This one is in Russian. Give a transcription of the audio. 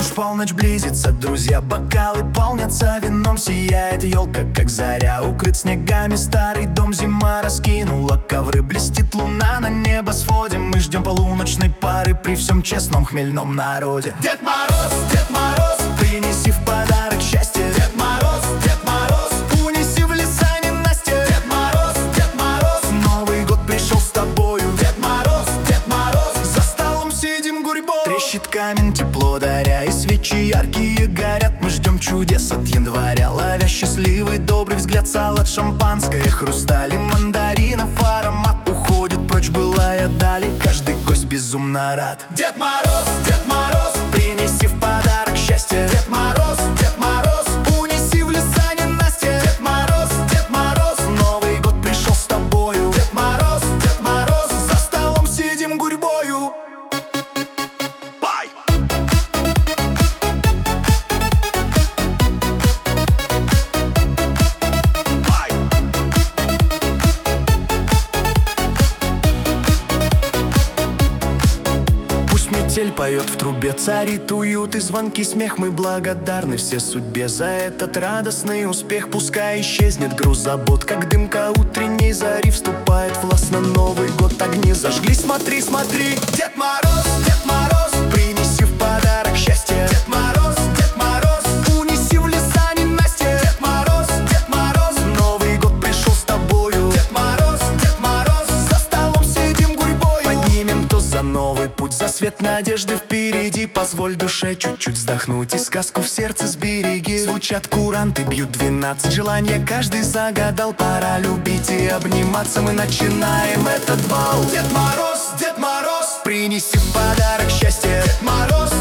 уж полночь близится, друзья, бокалы полнятся вином. Сияет елка, как заря, укрыт снегами старый дом. Зима раскинула ковры, блестит луна на небосводе. Мы ждем полуночной пары при всем честном хмельном народе. Дед Мороз, принеси в подарок счастье. Дед Мороз, унеси в леса ненастье. Дед Мороз, Новый год пришел с тобою. Дед Мороз, за столом сидим гурьбой. Трещит камень, тепло даря, и свечи яркие горят. Мы ждем чудес от января, ловя счастливый добрый взгляд. Салат, шампанское, хрусталь и мандаринов аромат. Уходит прочь былая дали, каждый гость безумно рад. Дед Мороз, принеси в подарок счастье. Дед Мороз, унеси в леса ненастье. Дед Мороз, Новый год пришел с тобою. Дед Мороз, за столом сидим гурьбою. Метель поет в трубе, царит уют и звонкий смех. Мы благодарны все судьбе за этот радостный успех. Пускай исчезнет груз забот, как дымка утренней зари. Вступает властно Новый год, огни зажгли. Смотри, Дед Мороз, принеси в подарок счастье. Дед Мороз, унеси в леса ненастье. Дед Мороз, Новый год пришел с тобою. Дед Мороз, за столом сидим гурьбой. Поднимем тост за новый путь, за свет надежды впереди. Позволь душе чуть-чуть вздохнуть и сказку в сердце сбереги. Звучат куранты, бьют 12, желания каждый загадал. Пора любить и обниматься, мы начинаем этот бал. Дед Мороз, принеси в подарок счастье. Дед Мороз,